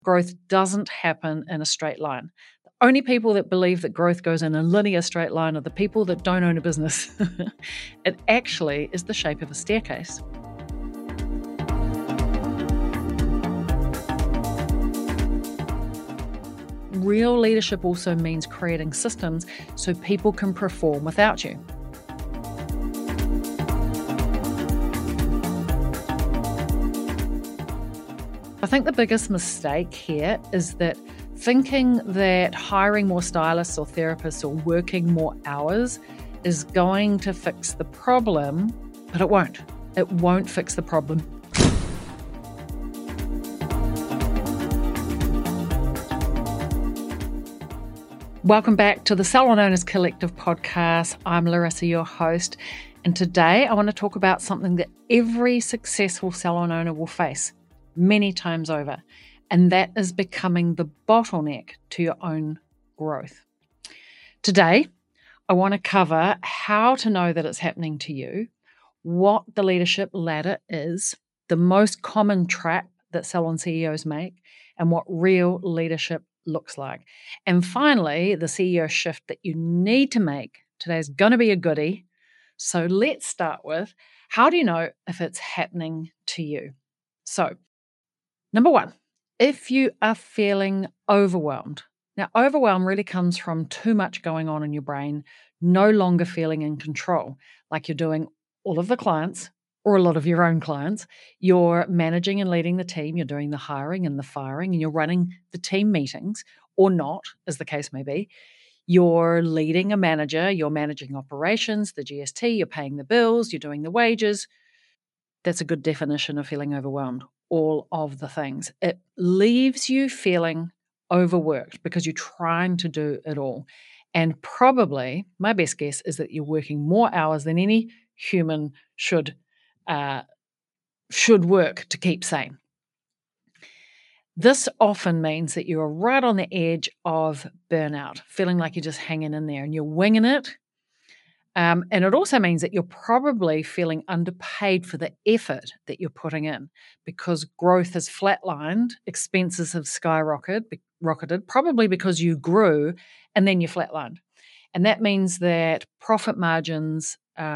Growth doesn't happen in a straight line. The only people that believe that growth goes in a linear straight line are the people that don't own a business. It actually is the shape of a staircase. Real leadership also means creating systems so people can perform without you. I think the biggest mistake here is that thinking that hiring more stylists or therapists or working more hours is going to fix the problem, but it won't. It won't fix the problem. Welcome back to the Salon Owners Collective podcast. I'm Larissa, your host, and today I want to talk about something that every successful salon owner will face many times over, and that is becoming the bottleneck to your own growth. Today, I want to cover how to know that it's happening to you, what the leadership ladder is, the most common trap that salon CEOs make, and what real leadership looks like. And finally, the CEO shift that you need to make. Today's going to be a goodie. So let's start with, how do you know if it's happening to you? So, number one, if you are feeling overwhelmed. Now, overwhelm really comes from too much going on in your brain, no longer feeling in control, like you're doing all of the clients or a lot of your own clients. You're managing and leading the team, you're doing the hiring and the firing, and you're running the team meetings, or not, as the case may be. You're leading a manager, you're managing operations, the GST, you're paying the bills, you're doing the wages. That's a good definition of feeling overwhelmed. All of the things. It leaves you feeling overworked because you're trying to do it all. And probably, my best guess is that you're working more hours than any human should work to keep sane. This often means that you're right on the edge of burnout, feeling like you're just hanging in there and you're winging it. And it also means that you're probably feeling underpaid for the effort that you're putting in, because growth has flatlined, expenses have rocketed, probably because you grew and then you flatlined. And that means that profit margins,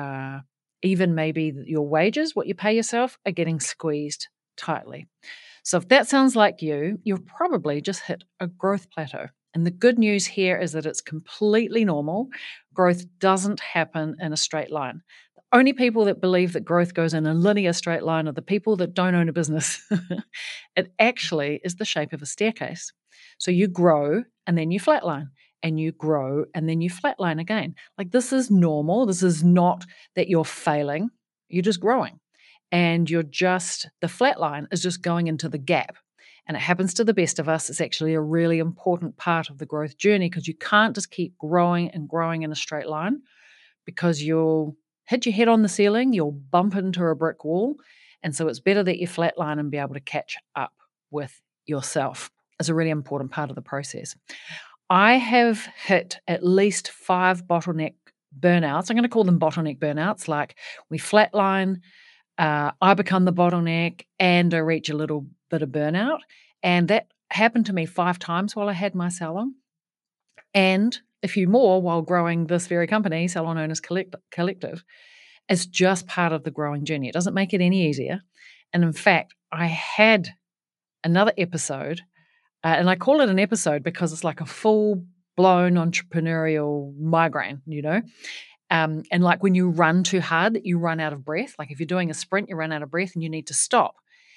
even maybe your wages, what you pay yourself, are getting squeezed tightly. So if that sounds like you, you've probably just hit a growth plateau. And the good news here is that it's completely normal. Growth doesn't happen in a straight line. The only people that believe that growth goes in a linear straight line are the people that don't own a business. It actually is the shape of a staircase. So you grow and then you flatline, and you grow and then you flatline again. Like, this is normal. This is not that you're failing. You're just growing. And the flatline is just going into the gap. And it happens to the best of us. It's actually a really important part of the growth journey, because you can't just keep growing and growing in a straight line, because you'll hit your head on the ceiling, you'll bump into a brick wall. And so it's better that you flatline and be able to catch up with yourself. It's a really important part of the process. I have hit at least 5 bottleneck burnouts. I'm going to call them bottleneck burnouts. Like, we flatline, I become the bottleneck, and I reach a little bit of burnout. And that happened to me 5 times while I had my salon, and a few more while growing this very company, Salon Owners Collective. It's just part of the growing journey. It doesn't make it any easier. And in fact, I had another episode, and I call it an episode because it's like a full-blown entrepreneurial migraine, and like when you run too hard, you run out of breath. Like, if you're doing a sprint, you run out of breath and you need to stop.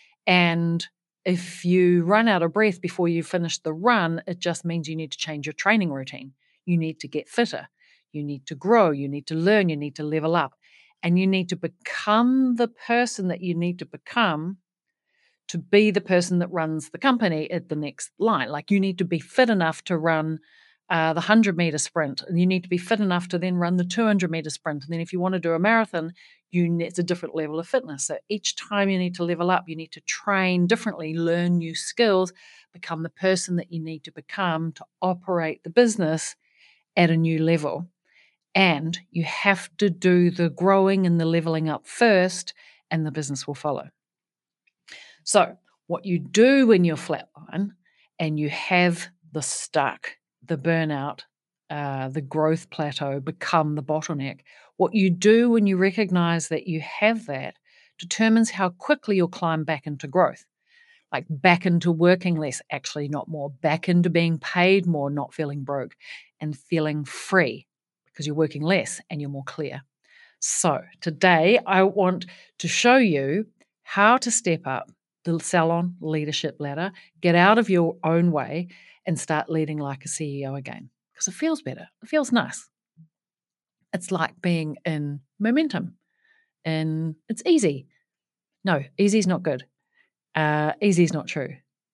And if you run out of breath before you finish the run, it just means you need to change your training routine. You need to get fitter. You need to grow. You need to learn. You need to level up. And you need to become the person that you need to become to be the person that runs the company at the next line. Like, you need to be fit enough to run the 100-meter sprint, and you need to be fit enough to then run the 200-meter sprint. And then if you want to do a marathon, it's a different level of fitness. So each time you need to level up, you need to train differently, learn new skills, become the person that you need to become to operate the business at a new level. And you have to do the growing and the leveling up first, and the business will follow. So what you do when you're flatline and you have the stuck, the burnout, the growth plateau become the bottleneck, what you do when you recognize that you have that determines how quickly you'll climb back into growth, like back into working less, actually not more, back into being paid more, not feeling broke, and feeling free because you're working less and you're more clear. So today I want to show you how to step up the salon leadership ladder, get out of your own way and start leading like a CEO again because it feels better. It feels nice. It's like being in momentum and it's easy. No, easy is not good. Easy is not true.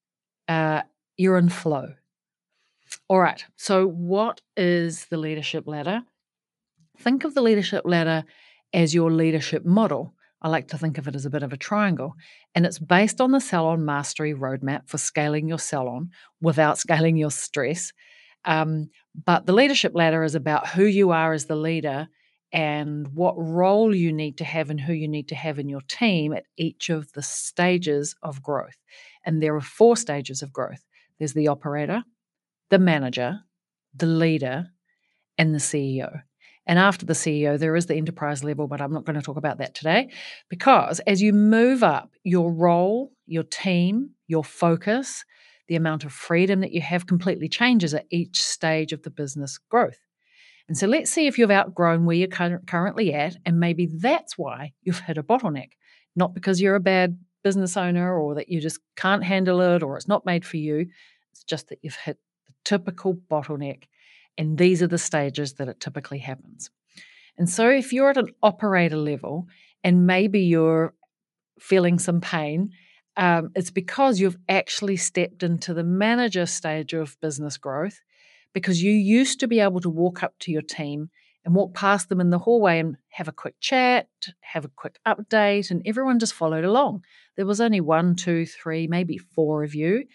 You're in flow. All right. So what is the leadership ladder? Think of the leadership ladder as your leadership model. I like to think of it as a bit of a triangle, and it's based on the Salon Mastery Roadmap for scaling your salon without scaling your stress. But the leadership ladder is about who you are as the leader and what role you need to have and who you need to have in your team at each of the stages of growth. And there are 4 stages of growth. There's the operator, the manager, the leader, and the CEO. And after the CEO, there is the enterprise level, but I'm not going to talk about that today because as you move up, your role, your team, your focus, the amount of freedom that you have completely changes at each stage of the business growth. And so let's see if you've outgrown where you're currently at, and maybe that's why you've hit a bottleneck, not because you're a bad business owner or that you just can't handle it or it's not made for you. It's just that you've hit the typical bottleneck. And these are the stages that it typically happens. And so if you're at an operator level and maybe you're feeling some pain, it's because you've actually stepped into the manager stage of business growth because you used to be able to walk up to your team and walk past them in the hallway and have a quick chat, have a quick update, and everyone just followed along. There was only 1, 2, 3, maybe 4 of you.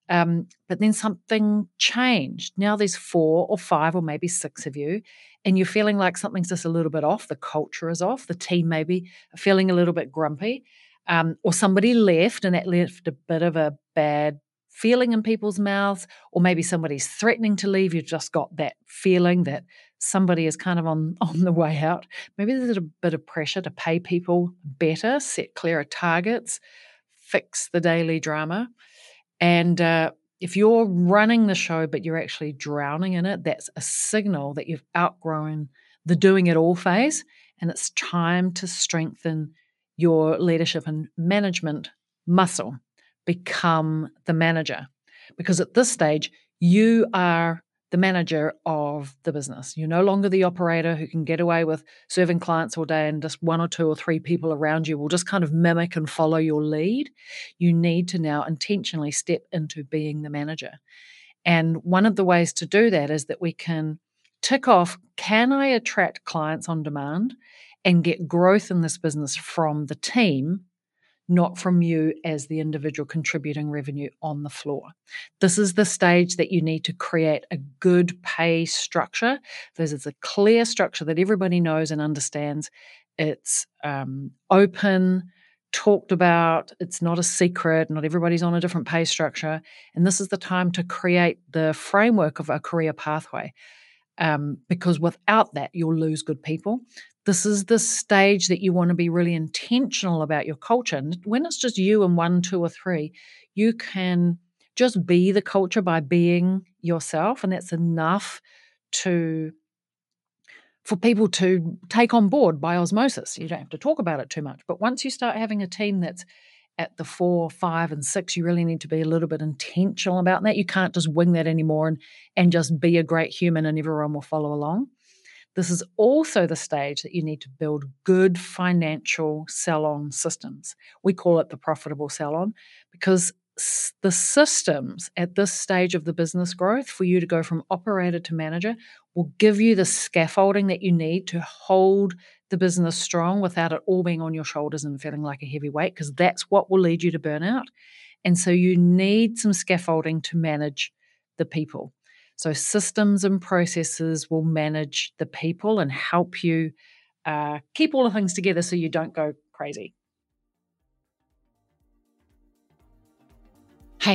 But then something changed. Now there's 4 or 5 or maybe 6 of you, and you're feeling like something's just a little bit off. The culture is off. The team maybe are feeling a little bit grumpy, or somebody left, and that left a bit of a bad feeling in people's mouths, or maybe somebody's threatening to leave. You've just got that feeling that somebody is kind of on the way out. Maybe there's a bit of pressure to pay people better, set clearer targets, fix the daily drama. And if you're running the show, but you're actually drowning in it, that's a signal that you've outgrown the doing it all phase. And it's time to strengthen your leadership and management muscle. Become the manager. Because at this stage, you are the manager of the business. You're no longer the operator who can get away with serving clients all day and just 1 or 2 or 3 people around you will just kind of mimic and follow your lead. You need to now intentionally step into being the manager. And one of the ways to do that is that we can tick off, can I attract clients on demand and get growth in this business from the team, not from you as the individual contributing revenue on the floor. This is the stage that you need to create a good pay structure. This is a clear structure that everybody knows and understands. It's open, talked about. It's not a secret. Not everybody's on a different pay structure. And this is the time to create the framework of a career pathway. Because without that, you'll lose good people. This is the stage that you want to be really intentional about your culture. And when it's just you and 1, 2, or 3, you can just be the culture by being yourself. And that's enough for people to take on board by osmosis. You don't have to talk about it too much. But once you start having a team that's at the 4, 5, and 6, you really need to be a little bit intentional about that. You can't just wing that anymore and just be a great human and everyone will follow along. This is also the stage that you need to build good financial salon systems. We call it the profitable salon because the systems at this stage of the business growth for you to go from operator to manager will give you the scaffolding that you need to hold the business strong without it all being on your shoulders and feeling like a heavy weight, because that's what will lead you to burnout. And so you need some scaffolding to manage the people. So systems and processes will manage the people and help you keep all the things together so you don't go crazy. Hey,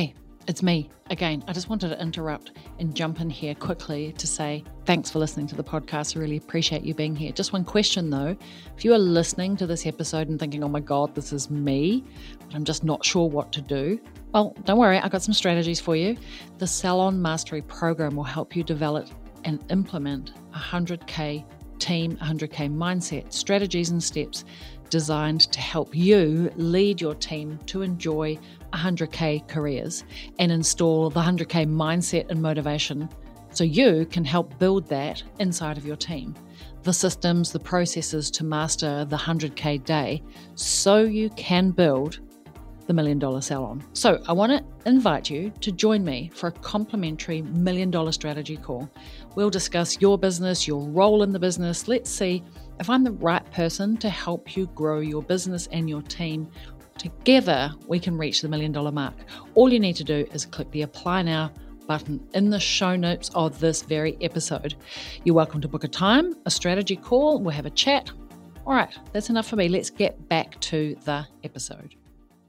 It's me again. I just wanted to interrupt and jump in here quickly to say thanks for listening to the podcast. I really appreciate you being here. Just one question though. If you are listening to this episode and thinking, oh my God, this is me, but I'm just not sure what to do, well, don't worry. I've got some strategies for you. The Salon Mastery Program will help you develop and implement a 100K team, 100K mindset, strategies and steps designed to help you lead your team to enjoy 100K careers and install the 100K mindset and motivation so you can help build that inside of your team. The systems, the processes to master the 100K day so you can build the $1 Million Salon. So I want to invite you to join me for a complimentary $1 Million strategy call. We'll discuss your business, your role in the business. Let's see if I'm the right person to help you grow your business and your team. Together, we can reach the $1 Million mark. All you need to do is click the Apply Now button in the show notes of this very episode. You're welcome to book a time, a strategy call. We'll have a chat. All right, that's enough for me. Let's get back to the episode.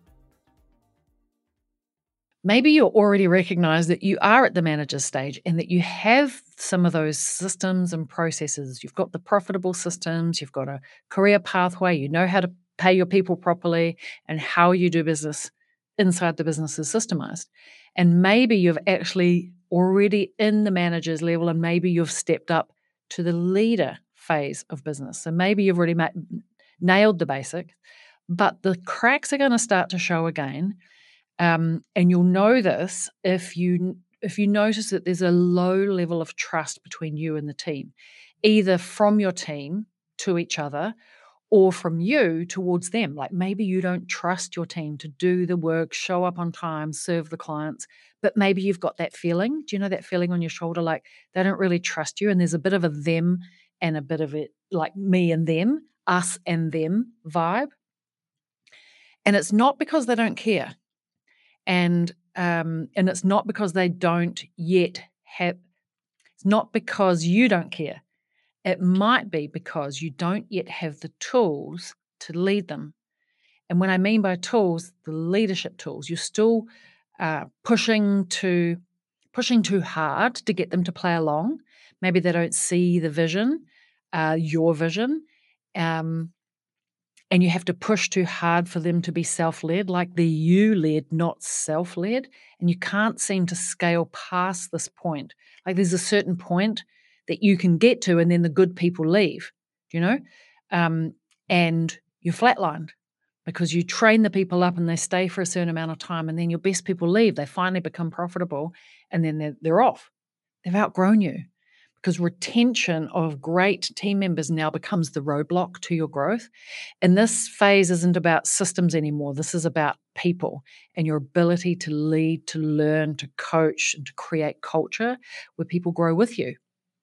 Maybe you already recognize that you are at the manager stage and that you have some of those systems and processes. You've got the profitable systems, you've got a career pathway, you know how to pay your people properly and how you do business inside the business is systemized. And maybe you've actually already in the manager's level and maybe you've stepped up to the leader phase of business. So maybe you've already nailed the basic, but the cracks are going to start to show again. And you'll know this if you notice that there's a low level of trust between you and the team, either from your team to each other or from you towards them. Like maybe you don't trust your team to do the work, show up on time, serve the clients, but maybe you've got that feeling. Do you know that feeling on your shoulder? Like they don't really trust you and there's a bit of a them and a bit of it like me and them, us and them vibe. And it's not because they don't care. And it's not because they don't yet have, it's not because you don't care. It might be because you don't yet have the tools to lead them. And when I mean by tools, the leadership tools, you're still pushing too hard to get them to play along. Maybe they don't see the vision, your vision. And you have to push too hard for them to be self-led, like the you-led, not self-led. And you can't seem to scale past this point. Like there's a certain point that you can get to and then the good people leave, you know? And you're flatlined because you train the people up and they stay for a certain amount of time and then your best people leave. They finally become profitable and then they're off. They've outgrown you. Because retention of great team members now becomes the roadblock to your growth. And this phase isn't about systems anymore. This is about people and your ability to lead, to learn, to coach, and to create culture where people grow with you.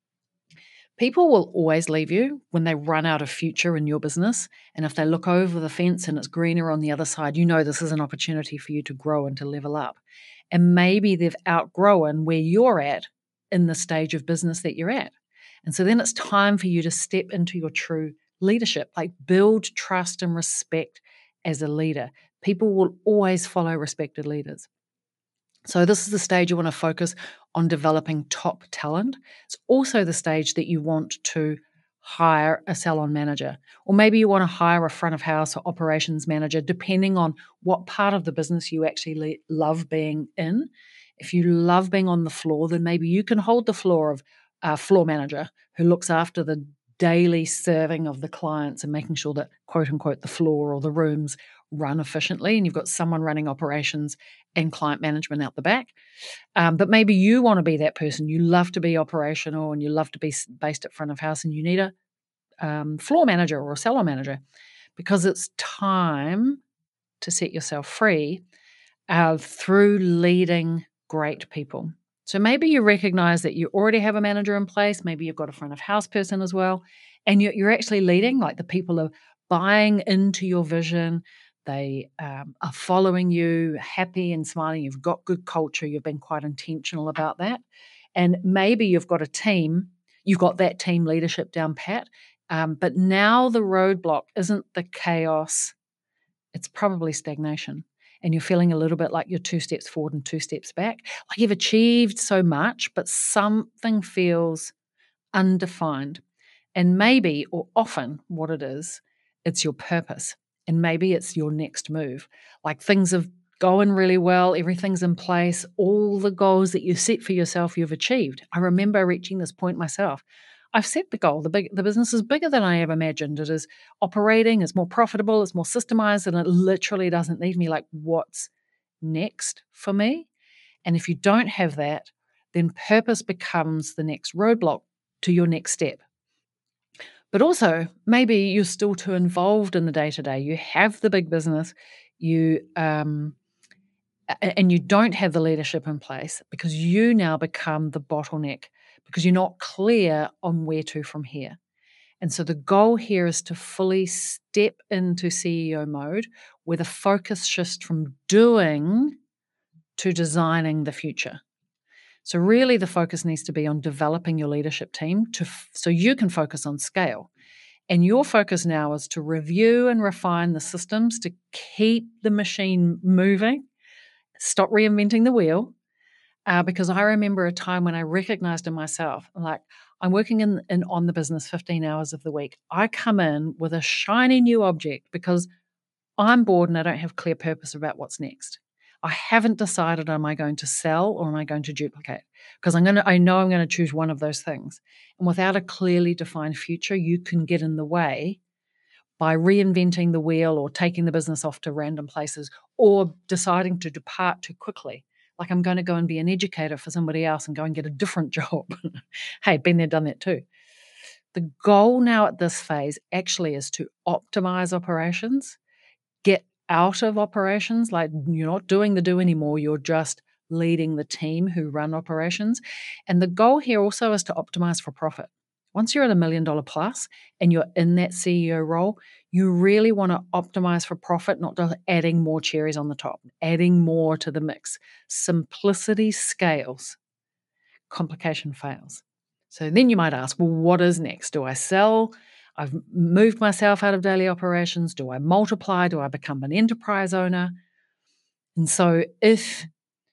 People will always leave you when they run out of future in your business. And if they look over the fence and it's greener on the other side, you know this is an opportunity for you to grow and to level up. And maybe they've outgrown where you're at in the stage of business that you're at. And so then it's time for you to step into your true leadership, like build trust and respect as a leader. People will always follow respected leaders. So this is the stage you want to focus on developing top talent. It's also the stage that you want to hire a salon manager, or maybe you want to hire a front of house or operations manager, depending on what part of the business you actually love being in. If you love being on the floor, then maybe you can hold the floor of a floor manager who looks after the daily serving of the clients and making sure that, quote unquote, the floor or the rooms run efficiently. And you've got someone running operations and client management out the back. But maybe you want to be that person. You love to be operational and you love to be based at front of house and you need a floor manager or a salon manager because it's time to set yourself free through leading great people. So maybe you recognize that you already have a manager in place. Maybe you've got a front of house person as well. And you're actually leading, like the people are buying into your vision. They are following you, happy and smiling. You've got good culture. You've been quite intentional about that. And maybe you've got a team. You've got that team leadership down pat. But now the roadblock isn't the chaos. It's probably stagnation. and you're feeling a little bit like you're 2 steps forward and 2 steps back. Like you've achieved so much, but something feels undefined. And maybe, or often, what it is, it's your purpose. And maybe it's your next move. Like things have going really well, everything's in place, all the goals that you set for yourself, you've achieved. I remember reaching this point myself. I've set the goal. The business is bigger than I ever imagined. It is operating, it's more profitable, it's more systemized, and it literally doesn't need me. Like, what's next for me? And if you don't have that, then purpose becomes the next roadblock to your next step. But also, maybe you're still too involved in the day to day. You have the big business, and you don't have the leadership in place because you now become the bottleneck because you're not clear on where to from here. And so the goal here is to fully step into CEO mode where the focus shifts from doing to designing the future. So really the focus needs to be on developing your leadership team so you can focus on scale. And your focus now is to review and refine the systems to keep the machine moving, stop reinventing the wheel. Because I remember a time when I recognized in myself, like I'm working on the business 15 hours of the week. I come in with a shiny new object because I'm bored and I don't have clear purpose about what's next. I haven't decided, am I going to sell or am I going to duplicate? Because I know I'm going to choose one of those things. And without a clearly defined future, you can get in the way by reinventing the wheel or taking the business off to random places or deciding to depart too quickly. Like I'm going to go and be an educator for somebody else and go and get a different job. Hey, been there, done that too. The goal now at this phase actually is to optimize operations, get out of operations. Like you're not doing the do anymore. You're just leading the team who run operations. And the goal here also is to optimize for profit. Once you're at $1 million plus and you're in that CEO role, you really want to optimize for profit, not just adding more cherries on the top, adding more to the mix. Simplicity scales, complication fails. So then you might ask, well, what is next? Do I sell? I've moved myself out of daily operations. Do I multiply? Do I become an enterprise owner? And so if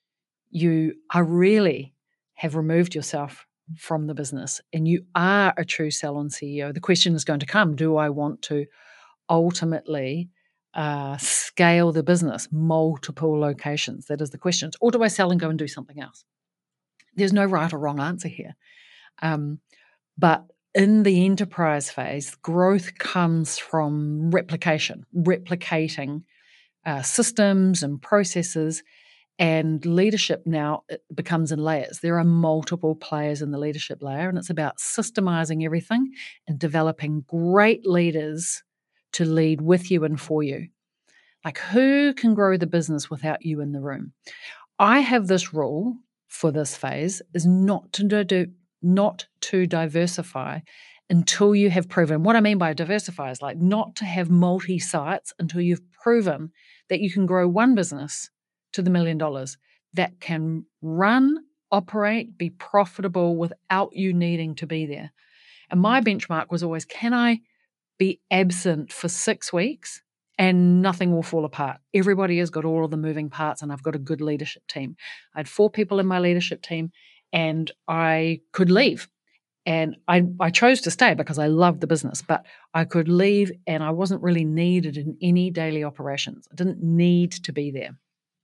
you are really have removed yourself from the business and you are a true sell-on CEO, the question is going to come, do I want to ultimately scale the business, multiple locations? That is the question. Or do I sell and go and do something else? There's no right or wrong answer here. But in the enterprise phase, growth comes from replicating systems and processes, and leadership now it becomes in layers. There are multiple players in the leadership layer, and it's about systemizing everything and developing great leaders to lead with you and for you. Like who can grow the business without you in the room? I have this rule for this phase is not to diversify until you have proven. What I mean by diversify is like not to have multi-sites until you've proven that you can grow one business to the $1 million that can run, operate, be profitable without you needing to be there. And my benchmark was always, can I be absent for 6 weeks and nothing will fall apart? Everybody has got all of the moving parts and I've got a good leadership team. I had 4 people in my leadership team and I could leave. And I chose to stay because I loved the business, but I could leave and I wasn't really needed in any daily operations. I didn't need to be there.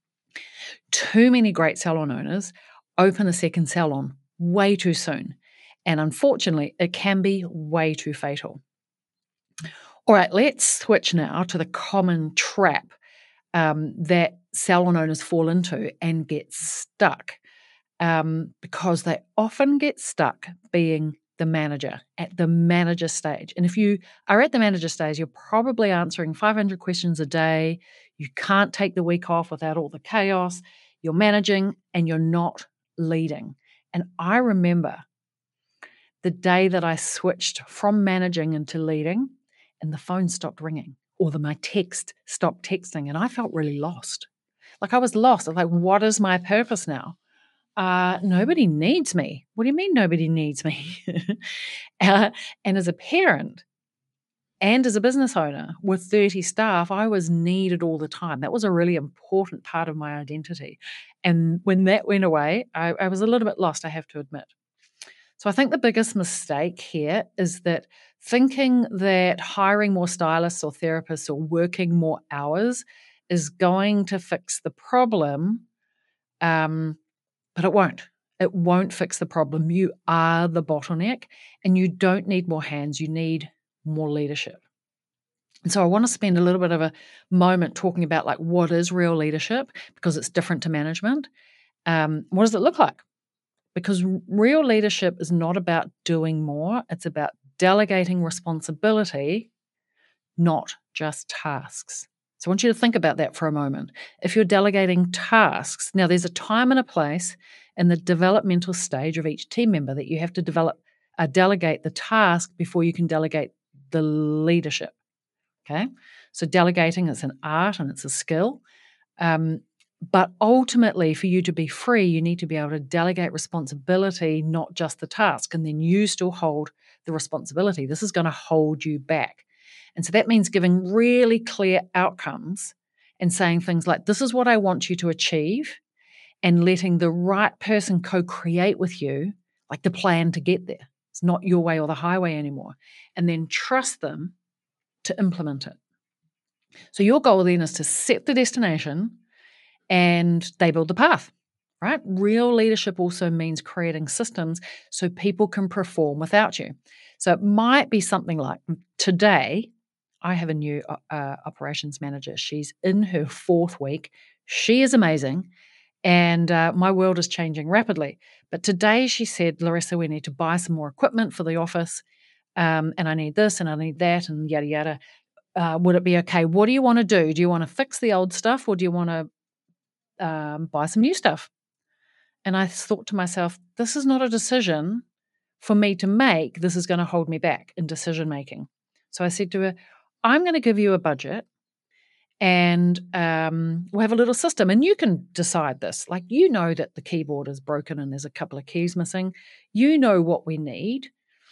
Too many great salon owners open a second salon way too soon. And unfortunately, it can be way too fatal. All right, let's switch now to the common trap that salon owners fall into and get stuck. Because they often get stuck being the manager at the manager stage. And if you are at the manager stage, you're probably answering 500 questions a day. You can't take the week off without all the chaos. You're managing and you're not leading. And I remember the day that I switched from managing into leading and the phone stopped ringing or my text stopped texting and I felt really lost. Like I was lost. I was like, what is my purpose now? Nobody needs me. What do you mean nobody needs me? And as a parent, And as a business owner with 30 staff, I was needed all the time. That was a really important part of my identity. And when that went away, I was a little bit lost, I have to admit. So I think the biggest mistake here is that thinking that hiring more stylists or therapists or working more hours is going to fix the problem, but it won't. It won't fix the problem. You are the bottleneck, and you don't need more hands. You need more leadership. And so I want to spend a little bit of a moment talking about like what is real leadership, because it's different to management. What does it look like? Because real leadership is not about doing more. It's about delegating responsibility, not just tasks. So I want you to think about that for a moment. If you're delegating tasks, now there's a time and a place in the developmental stage of each team member that you have to delegate the task before you can delegate the leadership. Okay, so delegating is an art and it's a skill. But ultimately, for you to be free, you need to be able to delegate responsibility, not just the task, and then you still hold the responsibility. This is going to hold you back. And so that means giving really clear outcomes and saying things like, this is what I want you to achieve, and letting the right person co-create with you, like the plan to get there. It's not your way or the highway anymore. And then trust them to implement it. So your goal then is to set the destination and they build the path, right? Real leadership also means creating systems so people can perform without you. So it might be something like, today, I have a new operations manager. She's in her 4th week. She is amazing. And my world is changing rapidly. But today she said, Larissa, we need to buy some more equipment for the office. And I need this and I need that and yada, yada. Would it be okay? What do you want to do? Do you want to fix the old stuff or do you want to buy some new stuff? And I thought to myself, this is not a decision for me to make. This is going to hold me back in decision making. So I said to her, I'm going to give you a budget and we'll have a little system and you can decide this. Like, you know that the keyboard is broken and there's a couple of keys missing. You know what we need.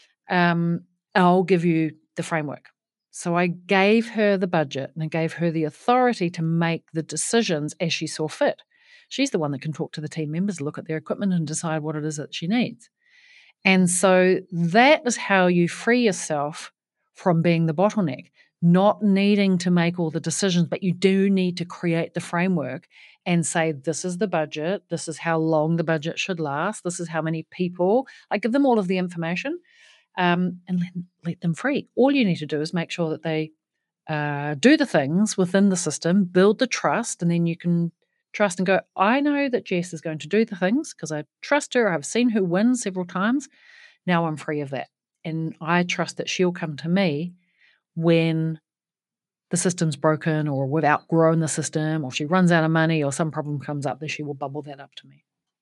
I'll give you the framework. So I gave her the budget and I gave her the authority to make the decisions as she saw fit. She's the one that can talk to the team members, look at their equipment and decide what it is that she needs. And so that is how you free yourself from being the bottleneck, not needing to make all the decisions, but you do need to create the framework and say, this is the budget, this is how long the budget should last, this is how many people. I give them all of the information. And let them free. All you need to do is make sure that they do the things within the system, build the trust, and then you can trust and go, I know that Jess is going to do the things because I trust her. I've seen her win several times. Now I'm free of that. And I trust that she'll come to me when the system's broken or we've outgrown the system or she runs out of money or some problem comes up, that she will bubble that up to me.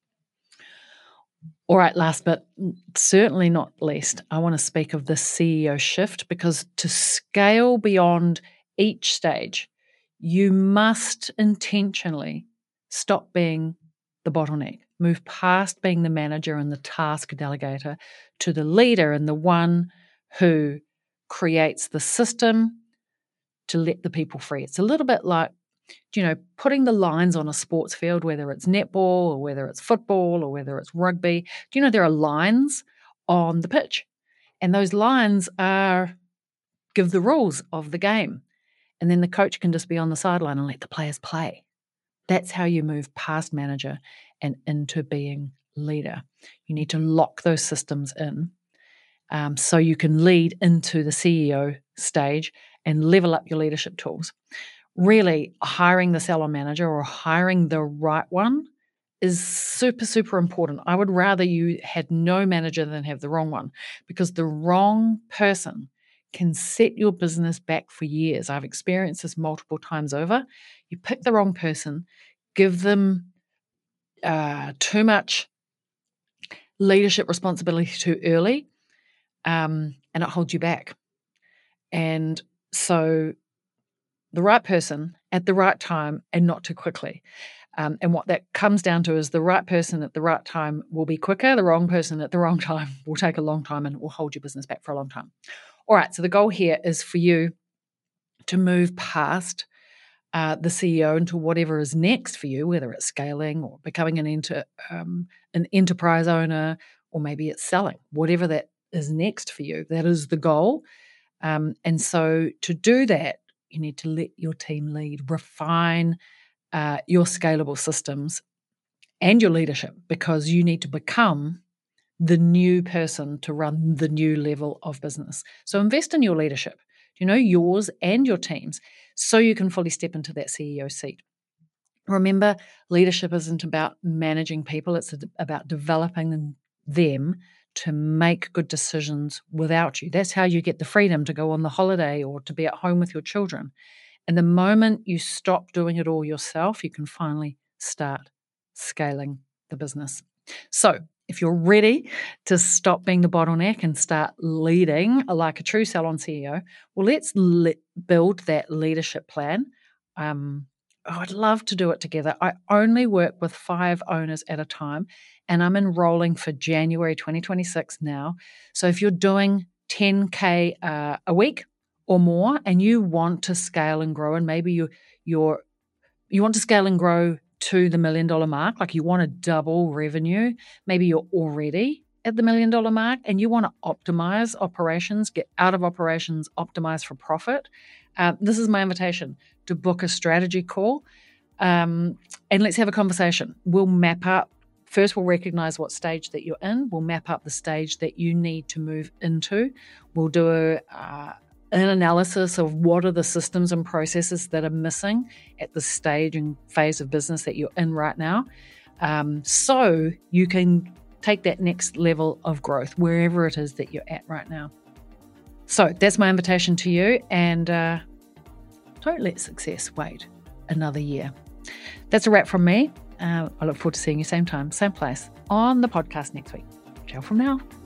All right, last but certainly not least, I want to speak of the CEO shift, because to scale beyond each stage, you must intentionally stop being the bottleneck, move past being the manager and the task delegator to the leader and the one who creates the system to let the people free. It's a little bit like, putting the lines on a sports field, whether it's netball or whether it's football or whether it's rugby. There are lines on the pitch, and those lines give the rules of the game. And then the coach can just be on the sideline and let the players play. That's how you move past manager and into being leader. You need to lock those systems in so you can lead into the CEO stage and level up your leadership tools. Really, hiring the salon manager or hiring the right one is super, super important. I would rather you had no manager than have the wrong one, because the wrong person can set your business back for years. I've experienced this multiple times over. You pick the wrong person, give them too much leadership responsibility too early, and it holds you back. And so the right person at the right time and not too quickly. And what that comes down to is the right person at the right time will be quicker. The wrong person at the wrong time will take a long time and will hold your business back for a long time. All right, so the goal here is for you to move past the CEO into whatever is next for you, whether it's scaling or becoming an enterprise owner, or maybe it's selling, whatever that is next for you. That is the goal. And so to do that, you need to let your team lead, refine your scalable systems and your leadership, because you need to become the new person to run the new level of business. So invest in your leadership, yours and your team's, so you can fully step into that CEO seat. Remember, leadership isn't about managing people. It's about developing them to make good decisions without you. That's how you get the freedom to go on the holiday or to be at home with your children. And the moment you stop doing it all yourself, you can finally start scaling the business. So if you're ready to stop being the bottleneck and start leading like a true sell-on CEO, well, let's build that leadership plan. I'd love to do it together. I only work with 5 owners at a time, and I'm enrolling for January 2026 now. So if you're doing 10K a week or more, and you want to scale and grow, and maybe you want to scale and grow to the $1 million mark, like you want to double revenue, maybe you're already at the $1 million mark and you want to optimize operations, get out of operations, optimize for profit, this is my invitation to book a strategy call, and let's have a conversation. We'll map up. First, we'll recognize what stage that you're in. We'll map up the stage that you need to move into. We'll do an analysis of what are the systems and processes that are missing at the stage and phase of business that you're in right now, so you can take that next level of growth wherever it is that you're at right now. So that's my invitation to you, and don't let success wait another year. That's a wrap from me. I look forward to seeing you same time, same place on the podcast next week. Ciao from now.